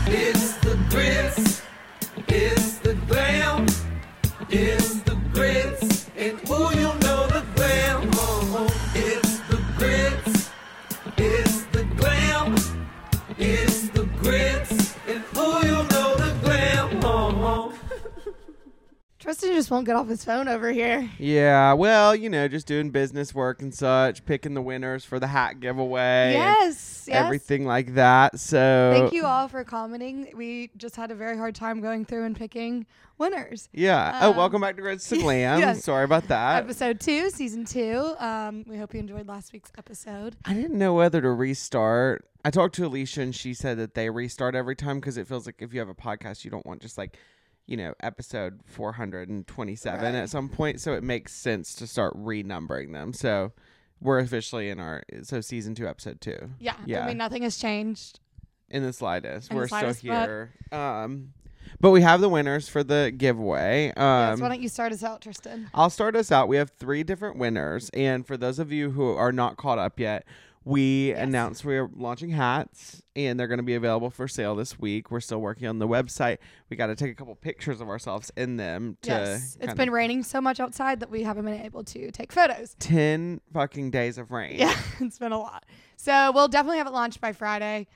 It's the grits. It's the glam. It's the grits. And ooh, you know the glam. It's the grits. It's the glam. It's the grits. And ooh, you know the glam. Tristan just won't get off his phone over here. Yeah, well, just doing business work and such, picking the winners for the hat giveaway. Yes. Everything like that. So Thank you all for commenting. We just had a very hard time going through and picking winners. Yeah. Welcome back to Grits to Glam. Yes. Sorry about that. Episode 2, season 2. We hope you enjoyed last week's episode. I didn't know whether to restart. I talked to Alicia and she said that they restart every time because it feels like if you have a podcast, you don't want just episode 427 at some point. So it makes sense to start renumbering them. So we're officially in season 2, episode 2. Yeah. I mean, nothing has changed. In the slightest. In We're the slightest, still here. But we have the winners for the giveaway. Yes, why don't you start us out, Tristan? I'll start us out. We have 3 different winners. And for those of you who are not caught up yet, we announced we're launching hats, and they're going to be available for sale this week. We're still working on the website. We got to take a couple pictures of ourselves in them. Yes, it's been raining so much outside that we haven't been able to take photos. 10 fucking days of rain. Yeah, it's been a lot. So we'll definitely have it launched by Friday,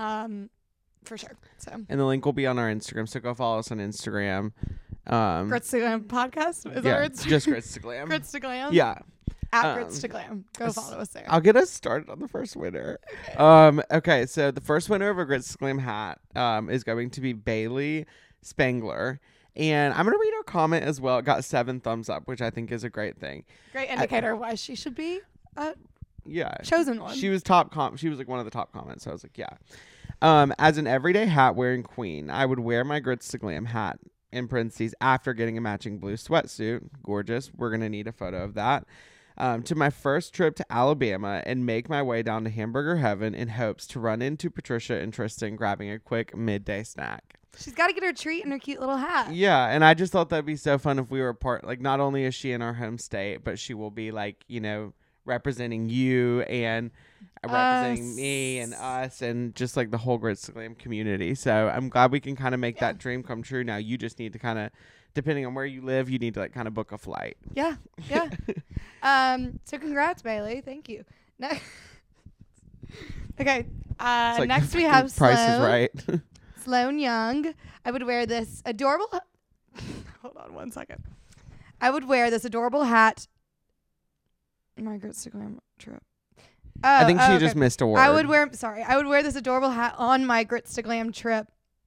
for sure. So. And the link will be on our Instagram, so go follow us on Instagram. Grits to Glam podcast? Is that our Instagram? Just Grits to Glam. Grits to Glam? Yeah. At Grits to Glam. Go follow us there. I'll get us started on the first winner. Okay, so the first winner of a Grits to Glam hat is going to be Bailey Spangler. And I'm going to read her comment as well. It got 7 thumbs up, which I think is a great thing. Great indicator why she should be chosen one. She was she was like one of the top comments. So I was like, yeah. As an everyday hat wearing queen, I would wear my Grits to Glam hat in parentheses after getting a matching blue sweatsuit. Gorgeous. We're going to need a photo of that. To my first trip to Alabama and make my way down to Hamburger Heaven in hopes to run into Patricia and Tristan grabbing a quick midday snack. She's got to get her treat in her cute little hat. Yeah, and I just thought that'd be so fun if we were part. Like, not only is she in our home state, but she will be representing you and representing me and us and just like the whole Grits to Glam community. So I'm glad we can kind of make that dream come true. Now you just need to kind of, depending on where you live, you need to kind of book a flight. Yeah. So congrats, Bailey. Thank you. Okay. Next we have Sloan. Price is Right. Sloan Young. I would wear this adorable. Hold on 1 second. I would wear this adorable hat. My Grits to Glam trip. I think she just missed a word. I would wear this adorable hat on my Grits to Glam trip.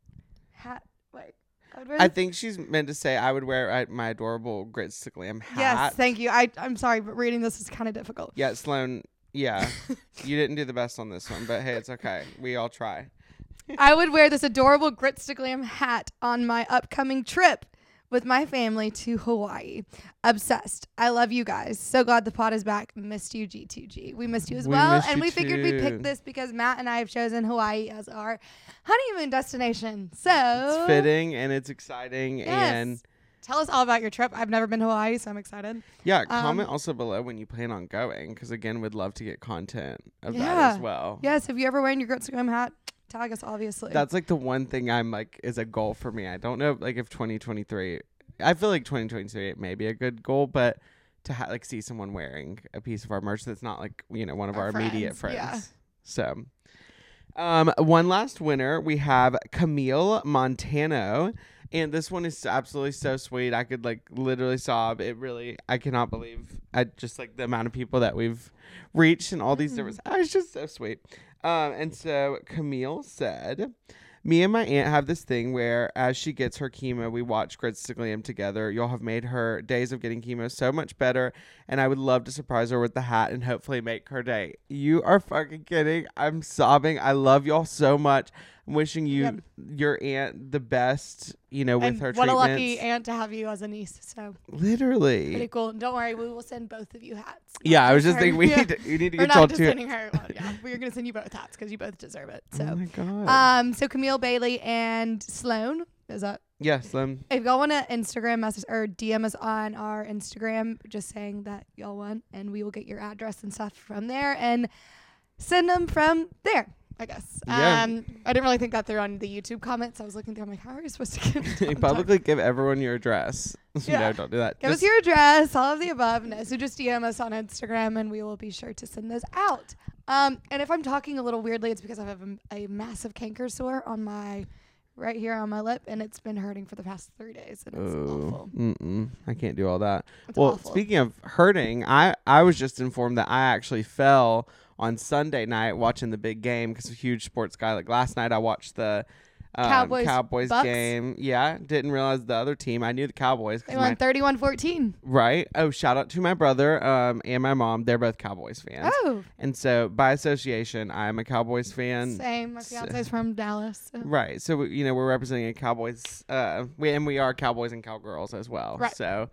I think she's meant to say I would wear my adorable Grits to Glam hat. Yes, thank you. I'm sorry, but reading this is kind of difficult. Yeah, Sloan, yeah. You didn't do the best on this one, but hey, it's okay. We all try. I would wear this adorable Grits to Glam hat on my upcoming trip with my family to Hawaii. Obsessed. I love you guys. So glad the pod is back. Missed you, G2G. We missed you as well. And we figured we'd pick this because Matt and I have chosen Hawaii as our honeymoon destination. So it's fitting and it's exciting. Yes. And tell us all about your trip. I've never been to Hawaii, so I'm excited. Yeah, comment also below when you plan on going, because again, we'd love to get content of that as well. Yes, if you ever wearing your Grits to Glam hat, tag us, obviously. That's like the one thing I'm like is a goal for me. I don't know if 2023, I feel like 2023 may be a good goal, but to see someone wearing a piece of our merch that's not like, one of our immediate friends. Yeah. So one last winner, we have Camille Montano. And this one is absolutely so sweet. I could literally sob. I cannot believe just the amount of people that we've reached and all these different. It's just so sweet. And so Camille said, me and my aunt have this thing where as she gets her chemo, we watch Grits to Glam together. Y'all have made her days of getting chemo so much better. And I would love to surprise her with the hat and hopefully make her day. You are fucking kidding. I'm sobbing. I love y'all so much. I'm wishing you, your aunt, the best, with her treatments. What a lucky aunt to have you as a niece. So literally. Pretty cool. Don't worry, we will send both of you hats. Yeah, I was just thinking you need to get y'all two. Sending her. Well, yeah, we're gonna send you both hats because you both deserve it. So. Oh my god. So Camille, Bailey, and Sloan. Is that? Yeah, Sloan. If y'all want to Instagram message or DM us on our Instagram, just saying that y'all won, and we will get your address and stuff from there and send them from there. I guess. Yeah. I didn't really think that through on the YouTube comments. I was looking through. I'm like, how are you supposed to get You publicly give everyone your address. Yeah. No, don't do that. Give us your address, all of the above. No, so just DM us on Instagram, and we will be sure to send those out. And if I'm talking a little weirdly, it's because I have a massive canker sore on my right here on my lip, and it's been hurting for the past 3 days, and it's awful. I can't do all that. It's Well, awful. speaking of hurting, I was just informed that I actually fell on Sunday night watching the big game because I'm a huge sports guy. Like last night, I watched the Cowboys Bucks? game. Yeah, didn't realize the other team. I knew the Cowboys. 'Cause They won 31-14. right. Oh, shout out to my brother and my mom. They're both Cowboys fans. Oh, And so by association, I'm a Cowboys fan. same. My fiance's from Dallas. So. Right. So, we're representing a Cowboys. We are Cowboys and Cowgirls as well. Right. So,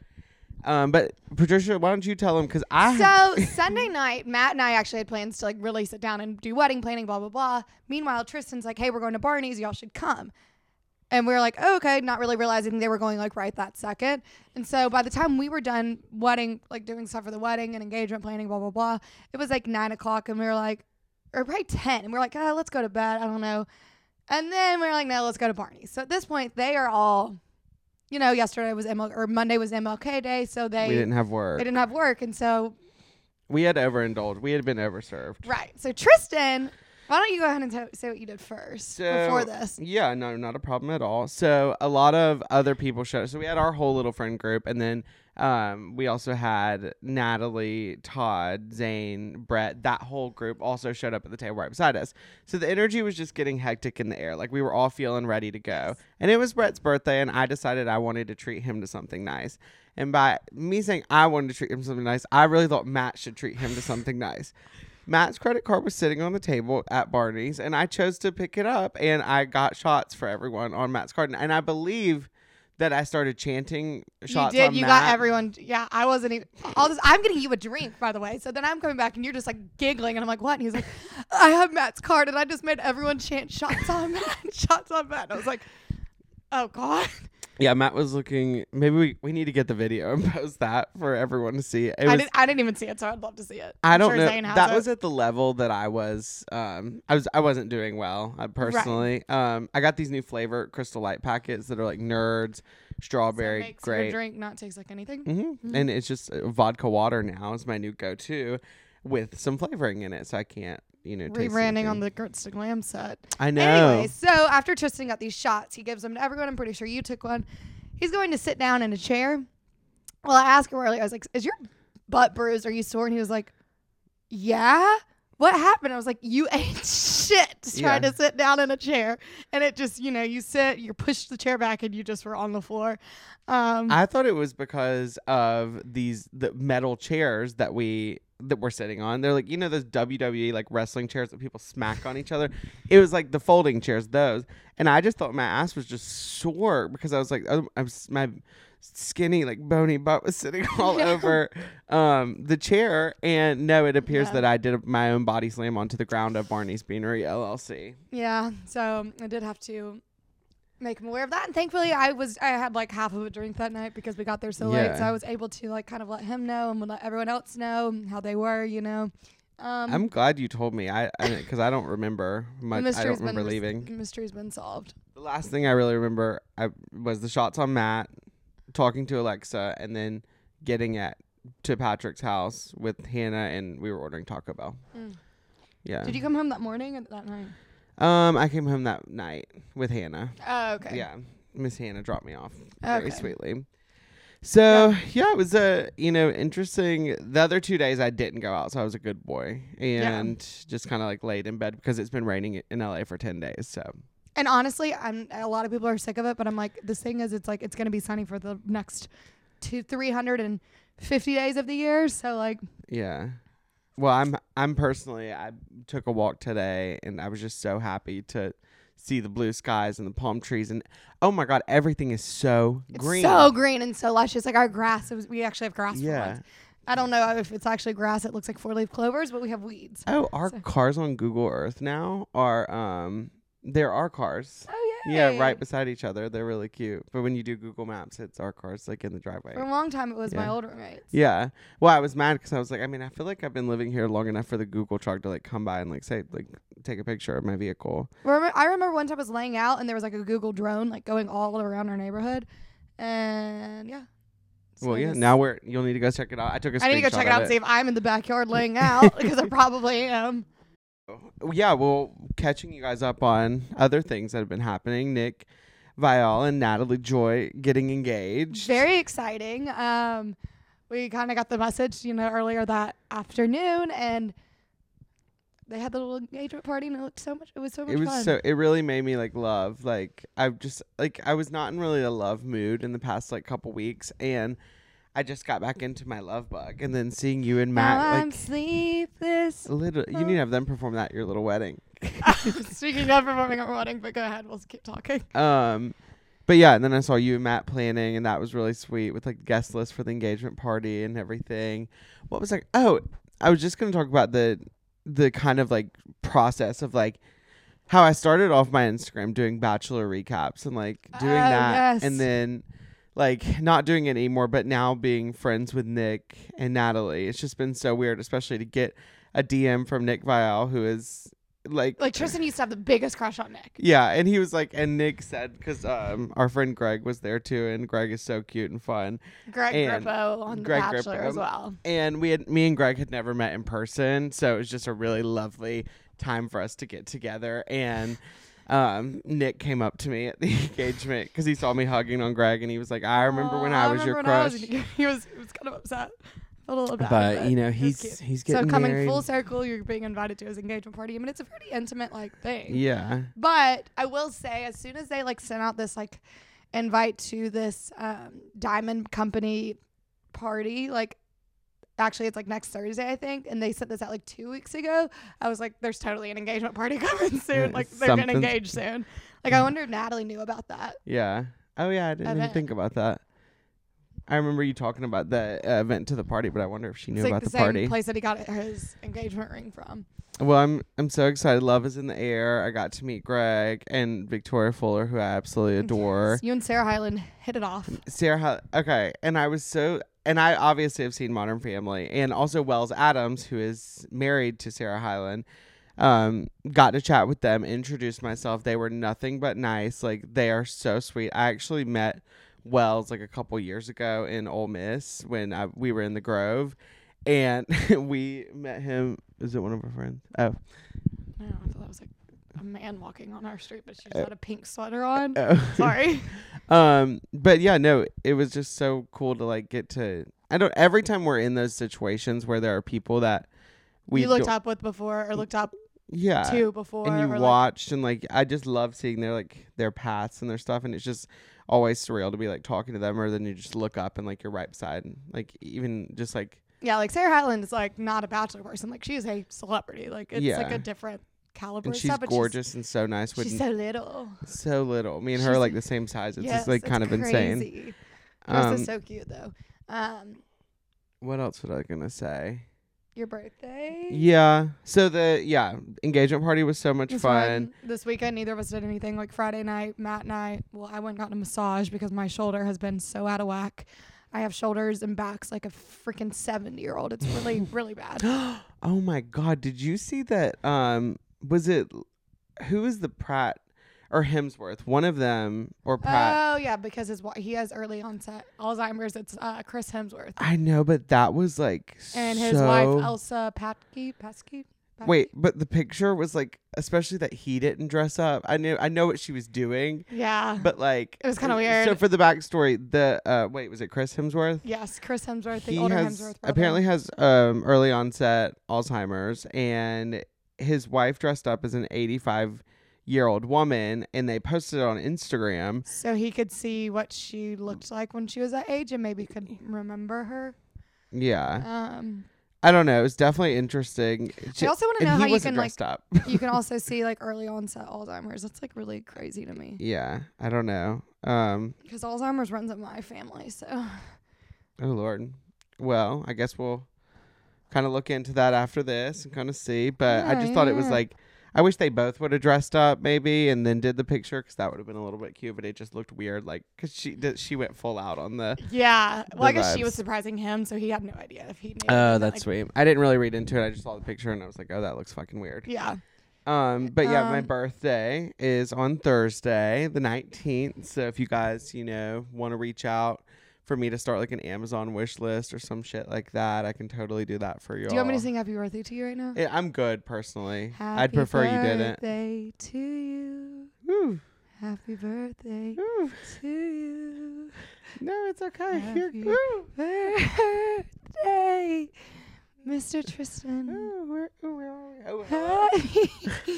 but Patricia, why don't you tell them? Because So Sunday night, Matt and I actually had plans to like really sit down and do wedding planning, blah, blah, blah. Meanwhile, Tristan's like, hey, we're going to Barney's. Y'all should come. And we were like, oh, okay, not really realizing they were going like right that second. And so by the time we were done wedding, like doing stuff for the wedding and engagement planning, blah, blah, blah, it was like 9 o'clock and we were like, or probably 10. And we were like, oh, let's go to bed. I don't know. And then we were like, no, let's go to Barney's. So at this point, they are all, yesterday was Monday was MLK Day. So we didn't have they work. didn't have work. And so, We had overindulged. We had been overserved. right. So Tristan, why don't you go ahead and say what you did first before this? Yeah, no, not a problem at all. So a lot of other people showed up. So we had our whole little friend group, and then we also had Natalie, Todd, Zane, Brett. That whole group also showed up at the table right beside us. So the energy was just getting hectic in the air. Like we were all feeling ready to go. And it was Brett's birthday, and I decided I wanted to treat him to something nice. And by me saying I wanted to treat him to something nice, I really thought Matt should treat him to something nice. Matt's credit card was sitting on the table at Barney's, and I chose to pick it up, and I got shots for everyone on Matt's card. And I believe that I started chanting shots You did. on You Matt. got everyone. Yeah, I wasn't even. I'm getting you a drink, by the way. So then I'm coming back, and you're just like giggling, and I'm like, what? And he's like, I have Matt's card, and I just made everyone chant shots on Matt, shots on Matt. And I was like, oh, God. Yeah, Matt was looking. Maybe we need to get the video and post that for everyone to see. I didn't even see it, so I'd love to see it. I I'm don't sure know. Zane has That it. was at the level that I was. I wasn't doing well personally. I got these new flavor Crystal Light packets that are like Nerds, strawberry, So it makes grape. your drink not taste like anything. Mm-hmm. And it's just vodka water now is my new go-to with some flavoring in it, so I can't taste Rebranding on anything. the Grits to Glam set. I know. Anyway, so after Tristan got these shots, he gives them to everyone. I'm pretty sure you took one. He's going to sit down in a chair. Well, I asked him earlier, I was like, is your butt bruised? Are you sore? And he was like, yeah. What happened? I was like, you ate shit trying to sit down in a chair. And it just, you sit, you push the chair back, and you just were on the floor. I thought it was because of the metal chairs that we're sitting on. They're like, those WWE like wrestling chairs that people smack on each other. It was like the folding chairs, those. And I just thought my ass was just sore because I was like, my skinny like bony butt was sitting all over the chair. And no, it appears that I did my own body slam onto the ground of Barney's Beanery LLC. Yeah. So I did have to make him aware of that. And thankfully I had like half of a drink that night because we got there so late. So I was able to like kind of let him know and let everyone else know how they were, I'm glad you told me. Because I don't remember much. I don't remember leaving. The mystery's been solved. The last thing I really remember was the shots on Matt, talking to Alexa, and then getting to Patrick's house with Hannah, and we were ordering Taco Bell. Yeah. Did you come home that morning or that night? I came home that night with Hannah. Oh, okay. Yeah. Miss Hannah dropped me off very Okay. sweetly. So it was interesting. The other 2 days I didn't go out, so I was a good boy and just kind of like laid in bed because it's been raining in LA for 10 days. So. And honestly, a lot of people are sick of it, but I'm like, this thing is, it's going to be sunny for the next 350 days of the year. So like, yeah. Well, I'm personally, I took a walk today and I was just so happy to see the blue skies and the palm trees, and oh my God, everything is so green. It's so green and so luscious. Like our grass, we actually have grass. Yeah. For once. I don't know if it's actually grass. It looks like 4-leaf clovers, but we have weeds. Oh, our cars on Google Earth now are there are cars. Oh Yeah, right beside each other. They're really cute. But when you do Google Maps, it's our cars like in the driveway. For a long time, it was my old roommates. Yeah. Well, I was mad because I was like, I feel like I've been living here long enough for the Google truck to like come by and like say, like take a picture of my vehicle. I remember one time I was laying out and there was like a Google drone like going all around our neighborhood, and yeah. So Well, yeah. Now you'll need to go check it out. I took a screenshot. I need to go check it out and see if I'm in the backyard laying out because I probably am. Yeah, well, catching you guys up on other things that have been happening. Nick Viall and Natalie Joy getting engaged. Very exciting. We kind of got the message, earlier that afternoon, and they had the little engagement party, and it was so much fun. It really made me like love. Like I was not in really a love mood in the past like couple weeks, and I just got back into my love bug, and then seeing you and Matt, now like I'm sleepless. you need to have them perform that at your little wedding. Speaking of performing at our wedding, but go ahead, we'll keep talking. But yeah, and then I saw you and Matt planning, and that was really sweet with like guest list for the engagement party and everything. What was like? Oh, I was just gonna talk about the kind of like process of like how I started off my Instagram doing bachelor recaps and like doing that, yes. and then like not doing it anymore, but now being friends with Nick and Natalie. It's just been so weird, especially to get a DM from Nick Viall, who is like Tristan used to have the biggest crush on Nick. Yeah, and he was like, and Nick said, because our friend Greg was there too, and Greg is so cute and fun. Greg Grippo on The Bachelor as well. And me and Greg had never met in person, so it was just a really lovely time for us to get together. And Nick came up to me at the engagement because he saw me hugging on Greg, and he was like, I remember when I was your crush. He was kind of upset. A little bad, but he's getting so coming married. Full circle, you're being invited to his engagement party. I mean, it's a pretty intimate thing. Yeah. But I will say, as soon as they sent out this invite to this diamond company party, actually it's next Thursday, I think, and they sent this out 2 weeks ago. I was like, there's totally an engagement party coming soon. They're getting engaged soon. I wonder if Natalie knew about that. Yeah. Oh yeah, I didn't even think about that. I remember you talking about the event to the party, but I wonder if she knew about the party. It's the same place that he got his engagement ring from. Well, I'm so excited. Love is in the air. I got to meet Greg and Victoria Fuller, who I absolutely adore. Yes. You and Sarah Hyland hit it off. Okay. And I obviously have seen Modern Family, and also Wells Adams, who is married to Sarah Hyland. Got to chat with them, introduced myself. They were nothing but nice. They are so sweet. I actually met Wells a couple years ago in Ole Miss when we were in the Grove, and we met him. Is it one of our friends? Oh, no, I thought that was a man walking on our street, but she just had a pink sweater on. Oh. Sorry. But yeah, no, it was just so cool to get to. Every time we're in those situations where there are people that we looked up with before or looked up to before, and you watched, and I just love seeing their paths and their stuff, and it's just always surreal to be talking to them, or then you just look up and you're right beside, and even just yeah, Sarah Hyland is not a Bachelor person, she's a celebrity, it's a different caliber and of she's stuff, gorgeous and so nice. She's so little. Me and her are the same size. It's just kind of insane. This is so cute though. What else was I gonna say? Your birthday? Yeah. So the engagement party was so much fun. This weekend, neither of us did anything. Friday night, Matt and I went and got a massage because my shoulder has been so out of whack. I have shoulders and backs like a freaking 70-year-old. It's really, really bad. Oh my God. Did you see that? Who is the Pratt or Hemsworth? One of them, or Pratt. Oh yeah, because he has early onset Alzheimer's. It's Chris Hemsworth. I know, but that was and his wife Elsa Patky. Wait, but the picture was especially that he didn't dress up. I know what she was doing. Yeah. But it was kind of weird. So for the backstory, was it Chris Hemsworth? Yes, Chris Hemsworth, the older Hemsworth brother. Apparently has early onset Alzheimer's, and his wife dressed up as an 85-year-old woman, and they posted it on Instagram so he could see what she looked like when she was that age and maybe could remember her. Yeah. I don't know. It was definitely interesting. I also want to know how you can dressed up. You can also see early onset Alzheimer's. That's really crazy to me. Yeah, I don't know. Because Alzheimer's runs in my family, so. Oh Lord. Well, I guess we'll kind of look into that after this and kind of see. But I just thought it was I wish they both would have dressed up maybe and then did the picture, because that would have been a little bit cute. But it just looked weird, because she went full out on the. Yeah, well, I guess vibes. she was surprising him, so he had no idea if he knew. Oh, that's sweet. I didn't really read into it. I just saw the picture and I was like, oh, that looks fucking weird. Yeah. But yeah, my birthday is on Thursday, the 19th. So if you guys, want to reach out for me to start like an Amazon wish list or some shit like that, I can totally do that for you. Do you want me to sing happy birthday to you right now? I'm good personally. Happy I'd prefer you didn't. Happy birthday to you. Woo. Happy birthday Woo. to you. No, it's okay. Happy Woo. birthday, Mr. Tristan. Where are we? Happy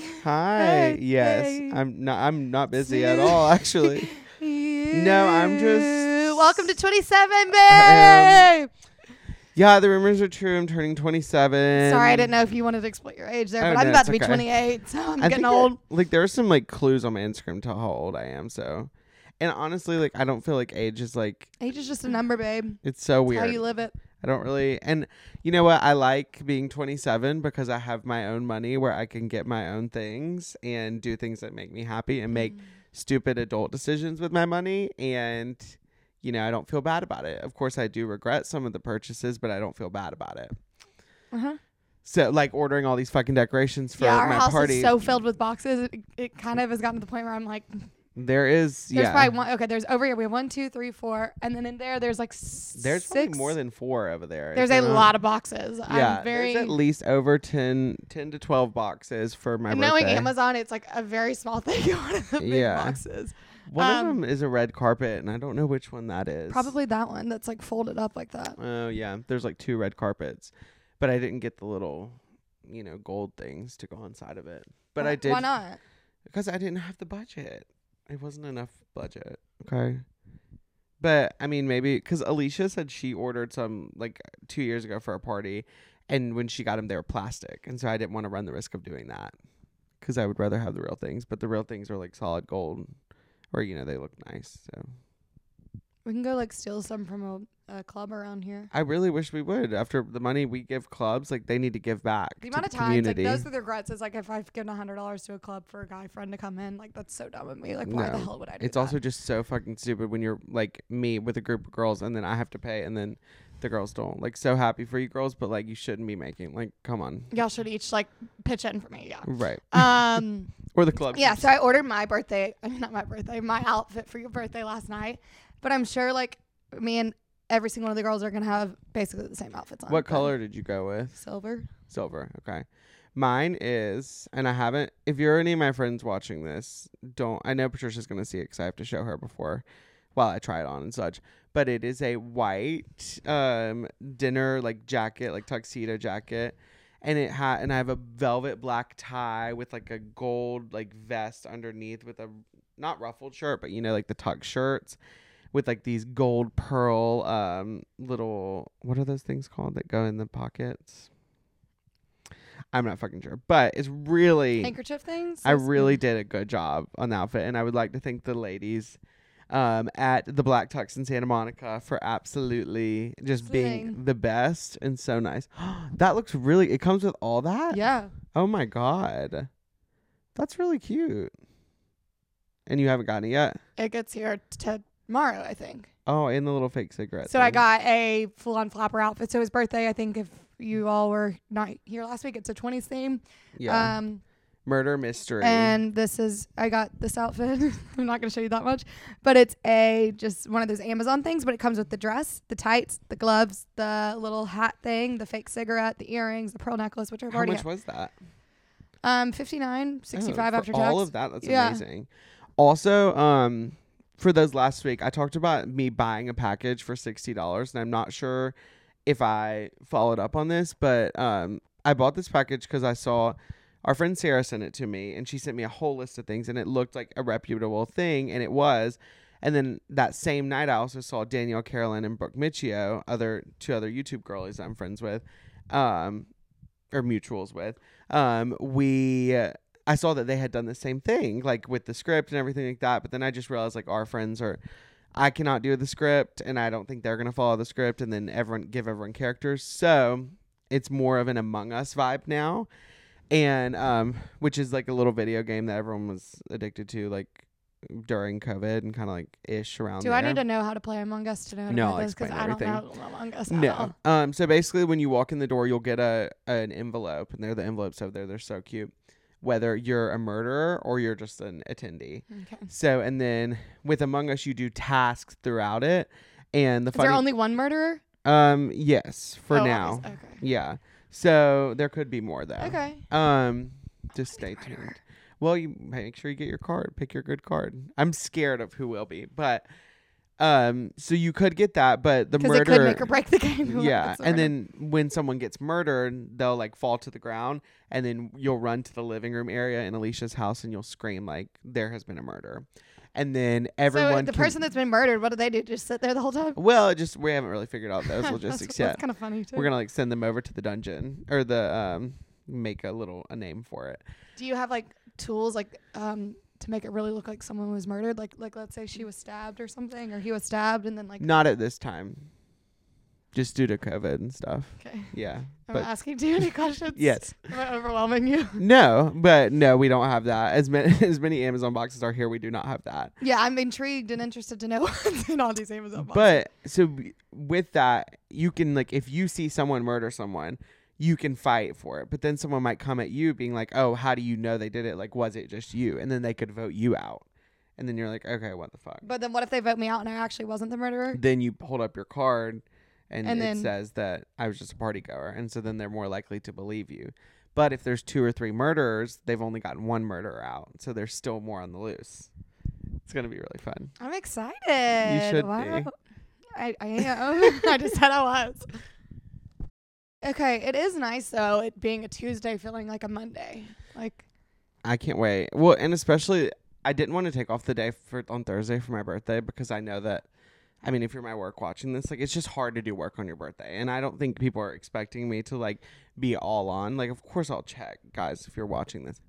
Hi. Yes. birthday I'm not busy at all, actually. No, I'm just. Welcome to 27, babe. Yeah, the rumors are true. I'm turning 27. Sorry, I didn't know if you wanted to explain your age there, Oh, but I'm no, about it's to be okay. 28, so I'm I getting think old. there are some like clues on my Instagram to how old I am. So, and honestly, like I don't feel like age is like. Age is just a number, babe. It's so It's weird. how you live it. I don't really, and you know what? I like being 27 because I have my own money where I can get my own things and do things that make me happy and make stupid adult decisions with my money. And, I don't feel bad about it. Of course, I do regret some of the purchases, but I don't feel bad about it. Uh-huh. So, like ordering all these fucking decorations for Our my house party. is so filled with boxes. It kind of has gotten to the point where I'm like, there is, there's yeah. probably one. Okay, there's over here. We have 1, 2, 3, 4, and then in there's like There's 6. probably more than 4 over there. There's Is a there not? lot of boxes. Yeah, I'm very. there's at least over 10 to 12 boxes for my knowing birthday. Amazon, it's like a very small thing. One of the big Yeah. boxes. One of them is a red carpet, and I don't know which one that is. Probably that one that's like folded up like that. Oh, yeah. There's like 2 red carpets. But I didn't get the little, gold things to go inside of it. But I did. Why not? Because I didn't have the budget. It wasn't enough budget. Okay. But, I mean, maybe because Alicia said she ordered some like 2 years ago for a party. And when she got them, they were plastic. And so I didn't want to run the risk of doing that. Because I would rather have the real things. But the real things are like solid gold. Or, they look nice. So We can go like steal some from a club around here. I really wish we would. After the money we give clubs, like they need to give back The to amount the of times, like community. those are the regrets. Is like if I've given $100 to a club for a guy friend to come in, like that's so dumb of me. Like why the No. hell would I do It's that? also just so fucking stupid when you're like me with a group of girls and then I have to pay and then the girls don't. Like so happy for you girls, but like you shouldn't be making like come on. Y'all should each like pitch in for me. Yeah. Right. Or the club. Yeah. So I ordered my outfit for your birthday last night, but I'm sure like me and every single one of the girls are gonna have basically the same outfits on. What color did you go with? Silver. Silver. Okay. Mine is, and I haven't, if you're any of my friends watching this, I know Patricia's going to see it because I have to show her before while I try it on and such, but it is a white dinner like jacket, like tuxedo jacket. And and I have a velvet black tie with like a gold like vest underneath with a, not ruffled shirt, but like the tuck shirts with like these gold pearl little, what are those things called that go in the pockets? I'm not fucking sure, but it's really Handkerchief things. I really did a good job on the outfit, and I would like to thank the ladies at the Black Tux in Santa Monica for absolutely just being the best and so nice. That looks really. It comes with all that. Yeah. Oh my god, that's really cute. And you haven't gotten it yet? It gets here tomorrow, I think. Oh, and the little fake cigarette. So thing. I got a full-on flapper outfit. So his birthday, I think if you all were not here last week, it's a 20s theme. Yeah. Murder mystery. And I got this outfit. I'm not going to show you that much, but it's just one of those Amazon things, but it comes with the dress, the tights, the gloves, the little hat thing, the fake cigarette, the earrings, the pearl necklace, which I've already How much was that? $59, $65 after tax. All of that, that's amazing. Also, for those last week, I talked about me buying a package for $60, and I'm not sure if I followed up on this, but I bought this package because I saw our friend Sarah sent it to me, and she sent me a whole list of things, and it looked like a reputable thing, and it was. And then that same night, I also saw Danielle Carolyn and Brooke Michio, two other YouTube girlies I'm friends with, or mutuals with. I saw that they had done the same thing, like with the script and everything like that. But then I just realized like our friends I cannot do the script, and I don't think they're going to follow the script, and then give everyone characters. So it's more of an Among Us vibe now. And, which is like a little video game that everyone was addicted to, like during COVID and kind of like ish around there. Do I need to know how to play Among Us to know how to play this? Because I don't know Among Us at all. So basically when you walk in the door, you'll get an envelope, and the envelopes over there. They're so cute. whether you're a murderer or you're just an attendee. Okay. So, and then with Among Us, you do tasks throughout it. And the Is there only one murderer? Yes, for now. Okay. Yeah. So there could be more though. Okay. Just stay tuned. Well, you make sure you get your card. Pick your good card. I'm scared of who will be, but so you could get that, but the murder it could make or break the game. Yeah, and then when someone gets murdered, they'll like fall to the ground, and then you'll run to the living room area in Alicia's house, and you'll scream like there has been a murder, and then everyone. So the person that's been murdered, what do they do? Just sit there the whole time? Well, we haven't really figured out those logistics yet. That's kind of funny too. We're gonna like send them over to the dungeon or the make a name for it. Do you have like tools like to make it really look like someone was murdered? Like let's say she was stabbed or something, or he was stabbed, and then like. Not at this time. Just due to COVID and stuff. Okay. Yeah. I'm asking, do you have any questions? Yes. Am I overwhelming you? No, we don't have that. As many Amazon boxes are here, we do not have that. Yeah, I'm intrigued and interested to know what's in all these Amazon boxes. But so with that, you can like if you see someone murder someone, you can fight for it. But then someone might come at you being like, "Oh, how do you know they did it? Like, was it just you?" And then they could vote you out. And then you're like, "Okay, what the fuck?" But then what if they vote me out and I actually wasn't the murderer? Then you hold up your card. And it then says that I was just a party goer. And so then they're more likely to believe you. But if there's 2 or 3 murderers, they've only gotten 1 murderer out. So there's still more on the loose. It's going to be really fun. I'm excited. You should wow. be. I am. I just said I was. Okay, it is nice, though, it being a Tuesday feeling like a Monday. Like, I can't wait. Well, and especially, I didn't want to take off the day on Thursday for my birthday because I know that I mean, if you're my work watching this, like, it's just hard to do work on your birthday. And I don't think people are expecting me to, like, be all on. Like, of course I'll check, guys, if you're watching this.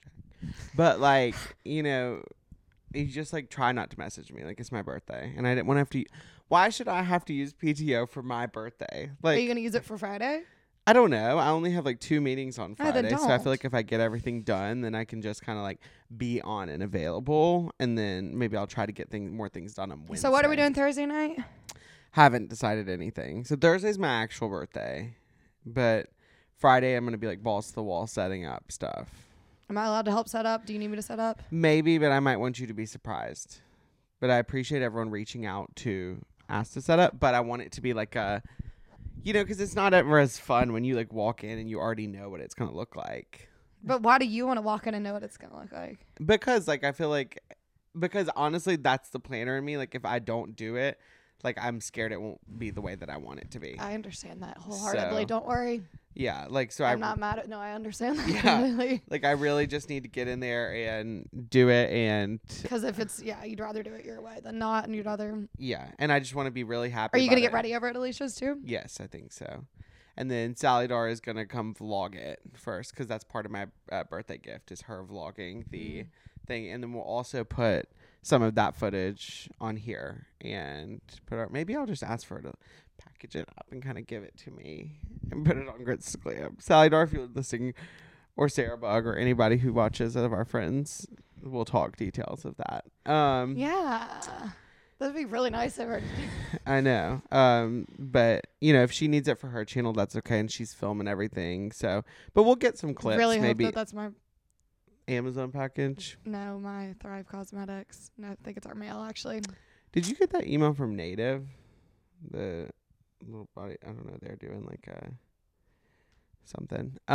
But, like, you know, you just, like, try not to message me. Like, it's my birthday. And I didn't want to have to... Why should I have to use PTO for my birthday? Like, are you going to use it for Friday? I don't know. I only have like 2 meetings on Friday. Then so I don't. feel like if I get everything done, then I can just kind of like be on and available. And then maybe I'll try to get more things done on Wednesday. So what are we doing Thursday night? Haven't decided anything. So Thursday's my actual birthday. But Friday I'm going to be like balls to the wall setting up stuff. Am I allowed to help set up? Do you need me to set up? Maybe, but I might want you to be surprised. But I appreciate everyone reaching out to ask to set up. But I want it to be like a... You know, because it's not ever as fun when you, like, walk in and you already know what it's going to look like. But why do you want to walk in and know what it's going to look like? Because, like, I feel like... Because, honestly, that's the planner in me. Like, if I don't do it, like, I'm scared it won't be the way that I want it to be. I understand that wholeheartedly. So, don't worry. Yeah, like, so I'm not mad at... No, I understand that. Yeah. Completely. Like, I really just need to get in there and do it and... Because if it's... Yeah, you'd rather do it your way than not, and you'd rather... Yeah, and I just want to be really happy. Are you going to get ready over at Alicia's, too? Yes, I think so. And then Sally Dar is going to come vlog it first because that's part of my birthday gift is her vlogging the thing. And then we'll also put some of that footage on here and put our... Maybe I'll just ask for her to package it up and kind of give it to me and put it on Grits to Glam. Sally Dar, if you're listening, or Sarah Bug or anybody who watches of our friends, we'll talk details of that. Yeah. That'd be really nice of her. I know. But, you know, if she needs it for her channel, that's okay. And she's filming everything. So, but we'll get some clips. Really maybe hope that's my... Amazon package. No, my Thrive Cosmetics. No, I think it's our mail, actually. Did you get that email from Native? The little body, I don't know. They're doing like something.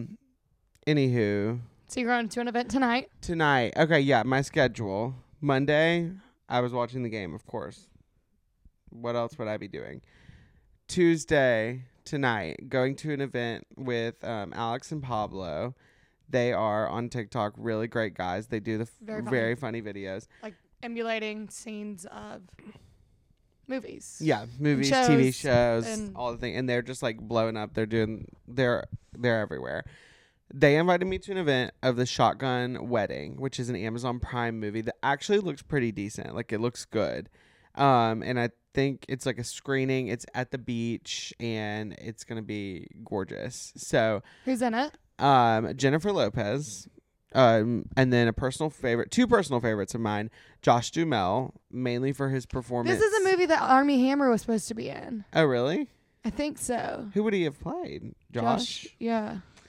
Anywho. So you're going to an event tonight? Tonight. Okay, yeah, my schedule. Monday, I was watching the game, of course. What else would I be doing? Tuesday, tonight, going to an event with Alex and Pablo. They are on TikTok, really great guys. They do the very funny videos. Like emulating scenes of movies. Yeah, movies, shows, TV shows, and all the things. And they're just like blowing up. They're everywhere. They invited me to an event of The Shotgun Wedding, which is an Amazon Prime movie that actually looks pretty decent. Like, it looks good. And I think it's like a screening. It's at the beach, and it's going to be gorgeous. So, who's in it? Jennifer Lopez. And then two personal favorites of mine, Josh Duhamel, mainly for his performance. This is a movie that Armie Hammer was supposed to be in. Oh, really? I think so. Who would he have played? Josh? Yeah.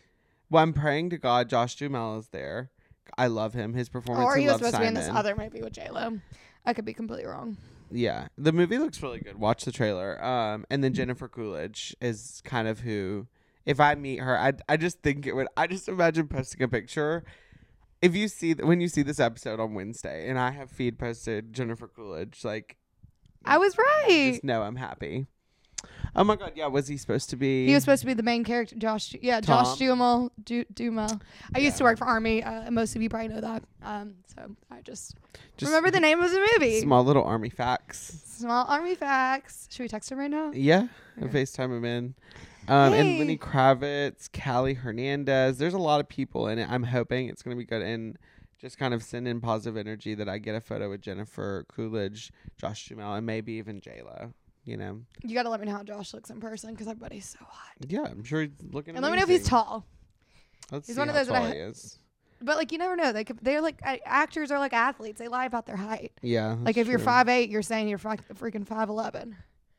Well, I'm praying to God Josh Duhamel is there. I love him. His performance Or in he was Love, supposed to be in Simon. this other movie with J-Lo. I could be completely wrong. Yeah, the movie looks really good. Watch the trailer. And then Jennifer Coolidge is kind of who, if I meet her, I just think it would. I just imagine posting a picture. If you see when you see this episode on Wednesday, and I have feed posted Jennifer Coolidge, like I was right. just know I'm happy. Oh my God, yeah, was he supposed to be? He was supposed to be the main character, Josh. Yeah, Tom? Josh Duhamel. Duhamel. I used to Yeah. work for Army. Most of you probably know that. So I just remember the name of the movie. Small little Army facts. Small Army facts. Should we text him right now? Yeah, and Okay. FaceTime him in. And Hey. Lenny Kravitz, Callie Hernandez. There's a lot of people in it. I'm hoping it's going to be good. And just kind of send in positive energy that I get a photo with Jennifer Coolidge, Josh Duhamel, and maybe even J-Lo. You know? You got to let me know how Josh looks in person because I bet he's so hot. Yeah, I'm sure he's looking And let me know if he's amazing. tall. Let's He's see one of how those that tall I- he is. But like you never know. They're like actors are like athletes. They lie about their height. Yeah. Like that's if you're true. 5'8", you're saying you're freaking 5'11".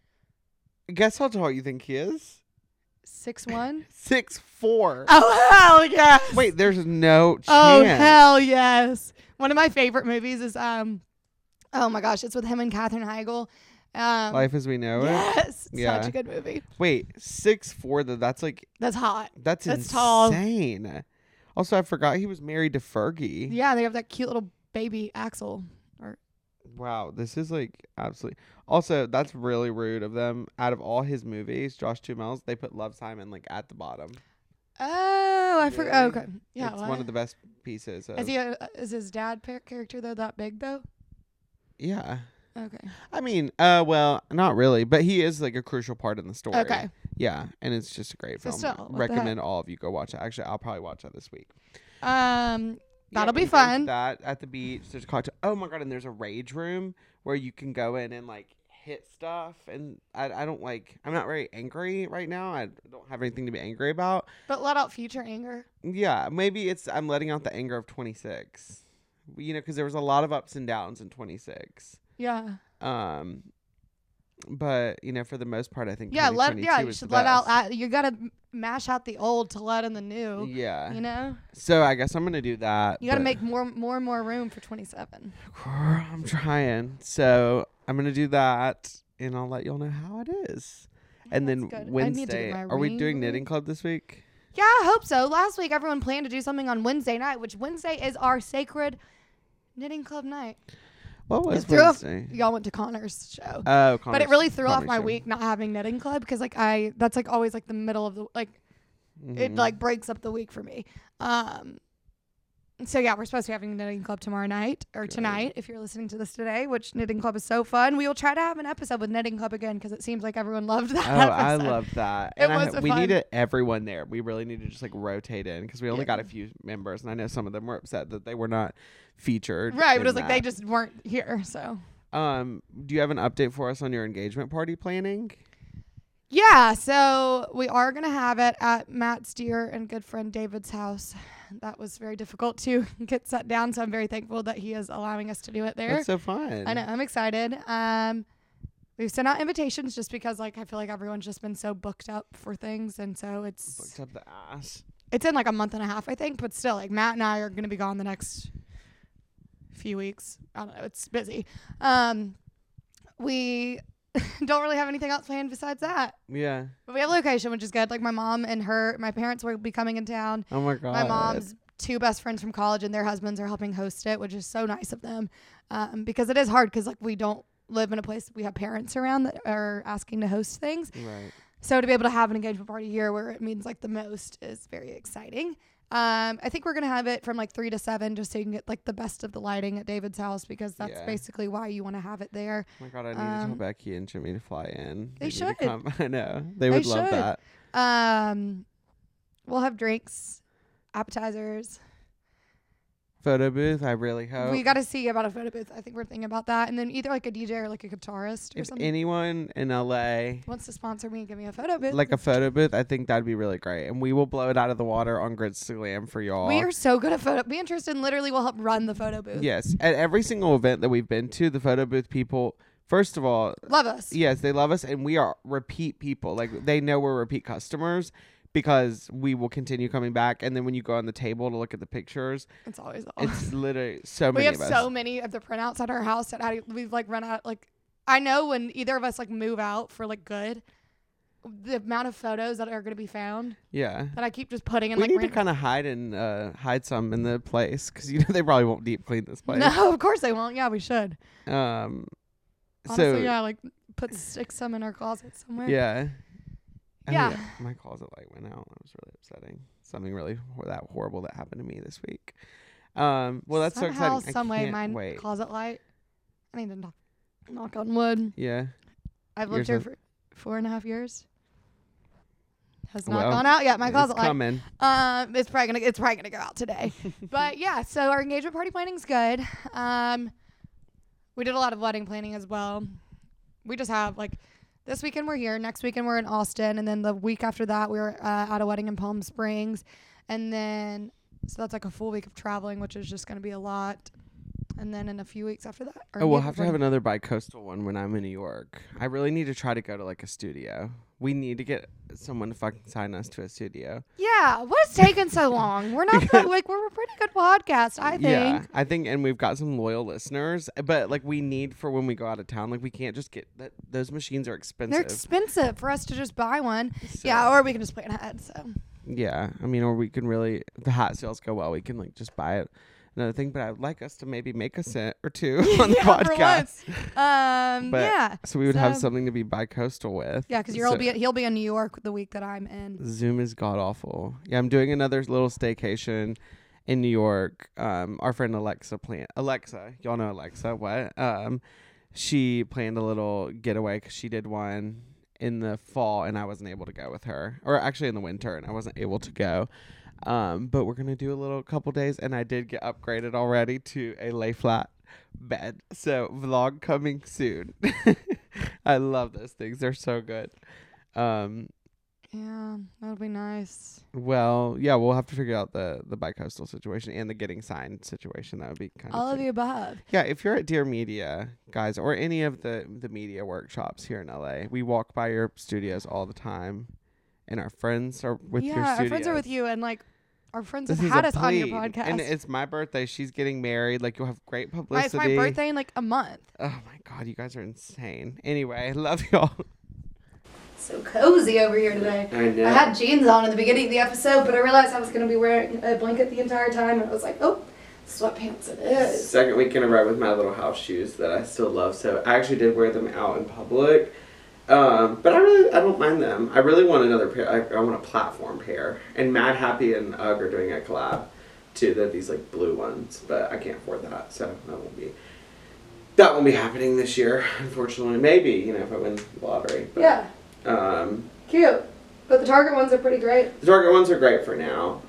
Guess how tall you think he is? 6'1". 6'4". Oh hell yes! Wait, there's no chance. Oh hell yes! One of my favorite movies is oh my gosh, it's with him and Katherine Heigl. Life as we know it. Yes, Yeah. such a good movie. Wait, 6'4", though. That's like That's hot. that's That's tall. insane. Also, I forgot he was married to Fergie. Yeah, they have that cute little baby Axel. Wow, this is like absolutely. Also, that's really rude of them. Out of all his movies, Josh Duhamel's, they put Love, Simon like at the bottom. Oh, I forgot. Oh, Really? okay, yeah. It's what? one of the best pieces. Of, Is his dad character though that big though? yeah. Okay. I mean, well, not really, but he is like a crucial part in the story. Okay. Yeah, and it's just a great So film. still, what the Recommend all of you go watch it. Actually, I'll probably watch that this week. That'll be and there's fun. That at the beach. There's a cocktail. Oh my God! And there's a rage room where you can go in and like hit stuff. And I don't like. I'm not very angry right now. I don't have anything to be angry about. But let out future anger. Yeah, maybe I'm letting out the anger of 26. You know, because there was a lot of ups and downs in 26. Yeah. But you know, for the most part, I think Yeah. You is should the let best. out. You gotta mash out the old to let in the new. Yeah. You know. So I guess I'm gonna do that. You gotta but- make more and more room for 27. I'm trying. So I'm gonna do that, and I'll let y'all know how it is. And That's then good. I need to get Wednesday, my are we ring doing ready. knitting club this week? Yeah, I hope so. Last week, everyone planned to do something on Wednesday night, which Wednesday is our sacred knitting club night. What was It threw off- Wednesday? Y'all went to Connor's show. Oh, But it really threw off my week. week not having knitting club because like that's like always like the middle of the like Mm-hmm. it like breaks up the week for me. So yeah, we're supposed to be having knitting club tomorrow night or Good. tonight if you're listening to this today, which knitting club is so fun. We will try to have an episode with knitting club again because it seems like everyone loved that Oh, I episode. love that. It And was a we fun- needed everyone there. We really need to just like rotate in because we only Yeah. got a few members, and I know some of them were upset that they were not featured. Right, but in it was like they that. just weren't here. So Do you have an update for us on your engagement party planning? yeah, so we are gonna have it at Matt's dear and good friend David's house. That was very difficult to get set down, so I'm very thankful that he is allowing us to do it there. That's so fun. I know, I'm excited. We've sent out invitations just because like I feel like everyone's just been so booked up for things, and so Booked up the ass. it's in like a month and a half, I think, but still, like Matt and I are gonna be gone the next few weeks. I don't know, it's busy. We don't really have anything else planned besides that. Yeah. But we have a location, which is good. Like my mom and my parents will be coming in town. Oh my God. My mom's two best friends from college and their husbands are helping host it, which is so nice of them. Because it is hard because like we don't live in a place we have parents around that are asking to host things. Right. So to be able to have an engagement party here where it means like the most is very exciting. I think we're going to have it from like 3 to 7 just so you can get like the best of the lighting at David's house because that's Yeah. basically why you want to have it there. Oh my God, I need to tell Becky and Jimmy to fly in. They need to should. come. I know. They would love should. that. We'll have drinks, appetizers. Photo booth, I really hope. We got to see about a photo booth. I think we're thinking about that. And then either like a DJ or like a guitarist or If something anyone in LA wants to sponsor me and give me a photo booth. like a photo booth, I think that'd be really great. And we will blow it out of the water on Grits to Glam for y'all. we are so good at photo. Me and Tristan literally will help run the photo booth. Yes. At every single event that we've been to, the photo booth people, first of all, Love us. yes, they love us and we are repeat people. Like they know we're repeat customers. because we will continue coming back. And then when you go on the table to look at the pictures, It's always it's literally so many we have of us. so many of the printouts at our house that we've like run out. Like, I know when either of us like move out for like good, the amount of photos that are going to be found Yeah. that I keep just putting in We like need to kind of hide some in the place because they probably won't deep clean this place. No, of course they won't. Yeah, we should. Honestly, Honestly, yeah, like stick some in our closet somewhere. Yeah. Yeah. My closet light went out. That was really upsetting. Something really that horrible that happened to me this week. Well, that's Somehow, so exciting. some way, I can't my wait. closet light. I need to knock on wood. Yeah. I've lived Yours here for 4.5 years. Has not Well, gone out yet. My closet It's light. coming. It's probably gonna go out today. But yeah, so our engagement party planning's good. We did a lot of wedding planning as well. We just have like this weekend we're here, next weekend we're in Austin, and then the week after that we're at a wedding in Palm Springs, and then so that's like a full week of traveling, which is just gonna be a lot. And then in a few weeks after that, We'll have to have another bi-coastal one when I'm in New York. I really need to try to go to like a studio. We need to get someone to fucking sign us to a studio. Yeah, what's taking so long? We're not like we're a pretty good podcast, I think. Yeah, I think, and we've got some loyal listeners. But like, we need for when we go out of town. Like, we can't just get that. Those machines are expensive. They're expensive for us to just buy one. So, Yeah, or we can just plan ahead. So yeah, I mean, or we can really, if the hat sales go well, we can like just buy it. Another thing, but I would like us to maybe make a cent or two on the podcast. But, yeah. So we would have something to be bi-coastal with. Yeah, because he'll be in New York the week that I'm in. Zoom is god awful. Yeah, I'm doing another little staycation in New York. Our friend Alexa, y'all know Alexa, what? She planned a little getaway because she did one in the fall and I wasn't able to go with her, or actually in the winter and I wasn't able to go. But we're gonna do a couple days, and I did get upgraded already to a lay flat bed. So vlog coming soon. I love those things; they're so good. Yeah, that'll be nice. Well, yeah, we'll have to figure out the bi-coastal situation and the getting signed situation. That would be kind of All of the above. Yeah, if you're at Dear Media, guys, or any of the media workshops here in LA, we walk by your studios all the time, and our friends are with your studios. Yeah, our friends are with you, and like our friends This have is had a us on your plea. podcast. And it's my birthday. She's getting married. Like, you'll have great Right, publicity. it's my birthday in like a month. Oh my God, you guys are insane. Anyway, I love y'all. So cozy over here today. I know. I had jeans on in the beginning of the episode, but I realized I was going to be wearing a blanket the entire time, and I was like, oh, sweatpants it is. Second week in a row with my little house shoes that I still love. So I actually did wear them out in public. But I don't mind them. I really want another pair. I want a platform pair. And Mad Happy and UGG are doing a collab too. They're these like blue ones, but I can't afford that, so that won't be happening this year, unfortunately. Maybe, if I win the lottery. But, Yeah. Cute. But the Target ones are pretty great. The Target ones are great for now.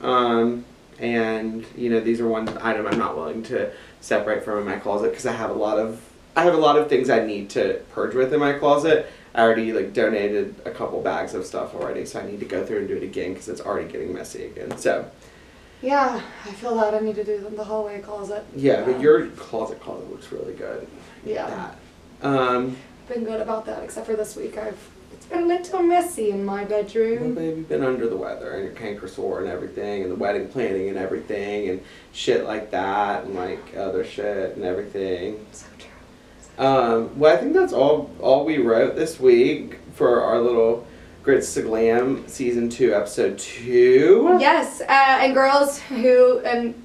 And these are one item I'm not willing to separate from in my closet because I have a lot of things I need to purge with in my closet. I already donated a couple bags of stuff already, so I need to go through and do it again because it's already getting messy again. So Yeah, I feel that I need to do the hallway closet. yeah, but your closet looks really good. Yeah. That. Been good about that, except for this week. It's been a little messy in my bedroom. Well, baby, you've been under the weather and your canker sore and everything, and the wedding planning and everything, and shit like that, and like other shit and everything. So true. Well, I think that's all we wrote this week for our little Grits to Glam Season 2, Episode 2. Yes, and girls and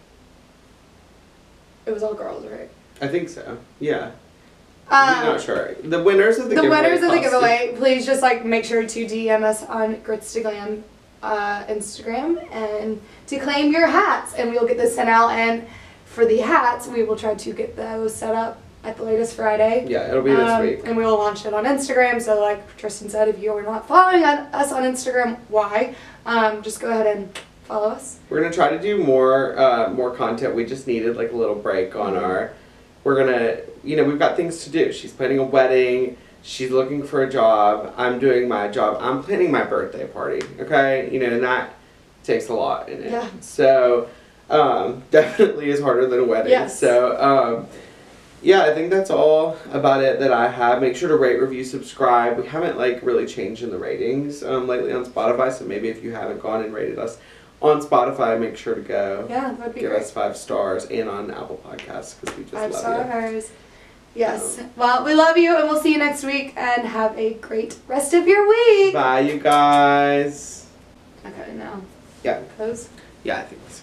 it was all girls, right? I think so. Yeah. I'm not sure. The winners of the giveaway, please just make sure to DM us on Grits to Glam Instagram and to claim your hats, and we will get this sent out. And for the hats, we will try to get those set up at the latest Friday. Yeah, it'll be this week. And we will launch it on Instagram. So like Tristan said, if you are not following us on Instagram, why? Just go ahead and follow us. We're going to try to do more content. We just needed a little break on our... We're going to... we've got things to do. She's planning a wedding. She's looking for a job. I'm doing my job. I'm planning my birthday party. Okay? And that takes a lot in it. Yeah. So, definitely is harder than a wedding. Yes. So, Yeah, I think that's all about it that I have. Make sure to rate, review, subscribe. We haven't like really changed in the ratings lately on Spotify, so maybe if you haven't gone and rated us on Spotify, make sure to go. Yeah, that'd be Give great. us 5 stars and on Apple Podcasts because we just 5 love you. stars. Yes. Well, we love you, and we'll see you next week. And have a great rest of your week. Bye, you guys. Okay, now. Yeah. Close. Yeah, I think so.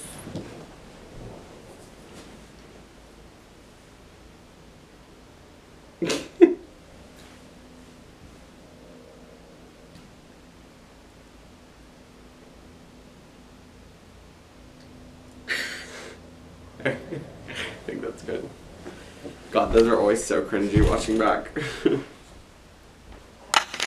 I think that's good. God, those are always so cringy watching back.